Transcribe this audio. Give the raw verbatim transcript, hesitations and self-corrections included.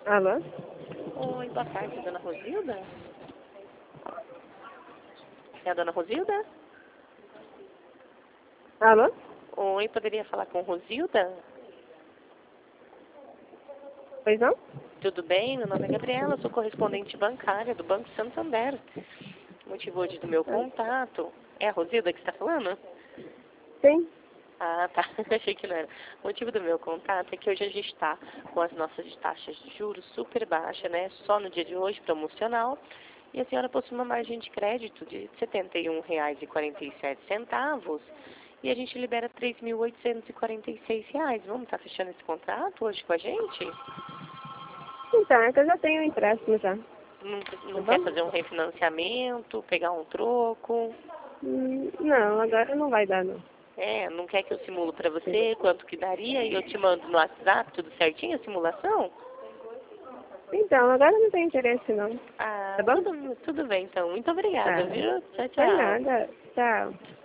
Alô? Oi, boa tarde, dona Rosilda? É a dona Rosilda? Alô? Oi, poderia falar com Rosilda? Pois não? Tudo bem? Meu nome é Gabriela, sou correspondente bancária do Banco Santander. O motivo hoje do meu contato... É a Rosilda que está falando? Sim. Ah, tá. Achei que não era. O motivo do meu contato é que hoje a gente está com as nossas taxas de juros super baixas, né? Só no dia de hoje, promocional. E a senhora possui uma margem de crédito de setenta e um reais e quarenta e sete centavos. E a gente libera três mil oitocentos e quarenta e seis reais. Vamos estar fechando esse contrato hoje com a gente? Então, é que eu já tenho um empréstimo já. Não, Tá não quer bom? fazer um refinanciamento, pegar um troco? Hum, não, agora não vai dar, não. É, não quer que eu simulo para você quanto que daria e eu te mando no WhatsApp tudo certinho, a simulação? Então, agora não tem interesse, não. Ah, Tá bom? tudo, tudo bem então. Muito obrigada, Tá. viu? Tchau, Foi tchau. nada. Tchau.